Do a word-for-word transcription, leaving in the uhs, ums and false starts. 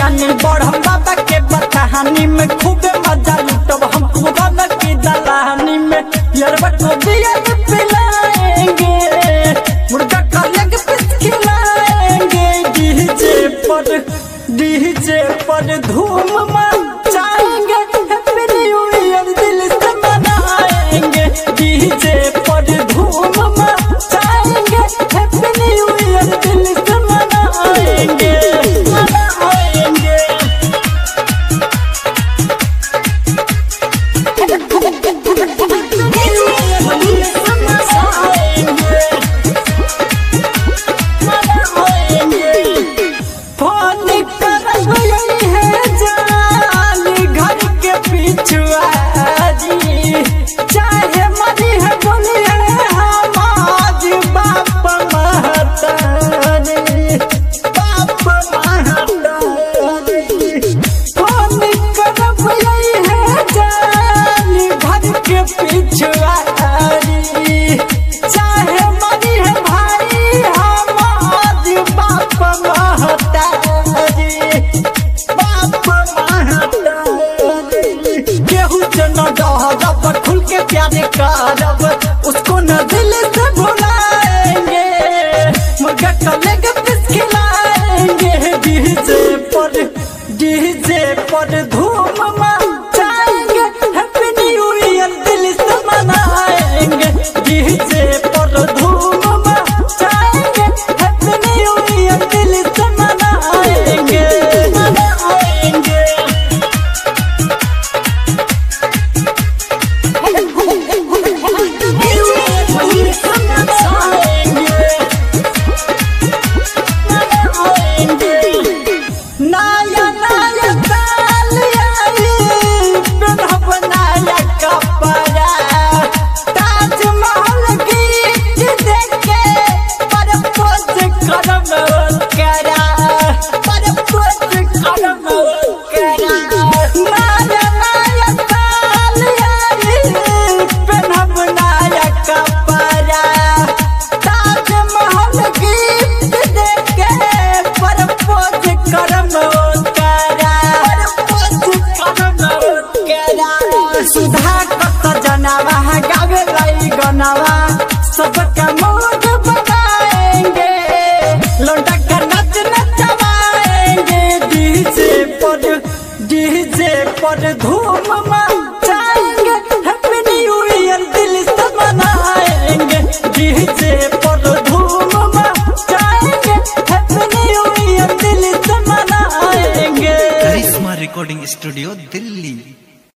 ज्ञानी बढ़म बाबा के बतहानी में खूब मजा लुटब हम पूरा की दलानी में यार बटो दिया पिलाएंगे मुर्गा का लेग पीस खिलाएंगे डीजे पर डीजे पर धूम मचाएंगे हैप्पी न्यू ईयर दिल से मनाएंगे डीजे पर धूम मचाएंगे हैप्पी न्यू ईयर दिल से मनाएंगे मनाएंगे फोन कर गई है जाली घर के पिछुआरी चाहे मरी है बोलिए हमारी बाप महतारी बाप महतारी फोन कर गई है जाली घर के पिछुआरी चाहे मरी है भाई हमारी बाप महतारी बाप महतारी केहू से न डरब खुल के प्यार करब उसको न दिल से भुलाएंगे मुर्गा का लेग पीस खिलाएंगे डीजे पर डीजे पर धूम मचाएंगे हैप्पी न्यू ईयर दिल से मनाएंगे डीजे पर धूम मचाएंगे हैप्पी न्यू ईयर दिल से मनाएंगे मनाएंगे नया नया साल आई पेनहब नया कपड़ा ताजमहल गीत देखे परपोज करब करा परपोज करब करा नया नया साल आई पेनहब नया कपड़ा ताजमहल गीत देखे परपोज करब करा परपोज करब करा सुधा कत जनावा गावे लाई गनावा सबका मूड बनाएंगे लौटा का नाच नचवाएंगे डीजे पर डीजे पर धूम मचाएंगे हैप्पी न्यू ईयर दिल से मनाएंगे डीजे पर धूम मचाएंगे हैप्पी न्यू ईयर दिल से मनाएंगे करिश्मा रिकॉर्डिंग स्टूडियो दिल्ली।